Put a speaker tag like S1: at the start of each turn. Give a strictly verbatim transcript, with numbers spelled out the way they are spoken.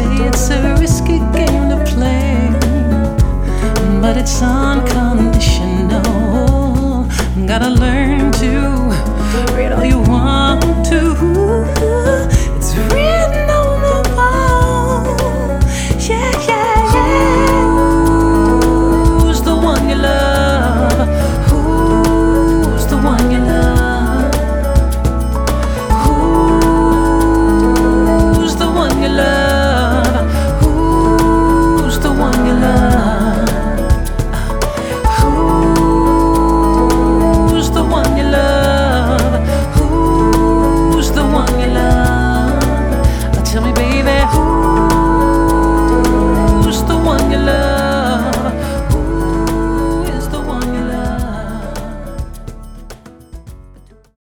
S1: say it's a risky game to play, but it's unconditional. Gotta learn to read all you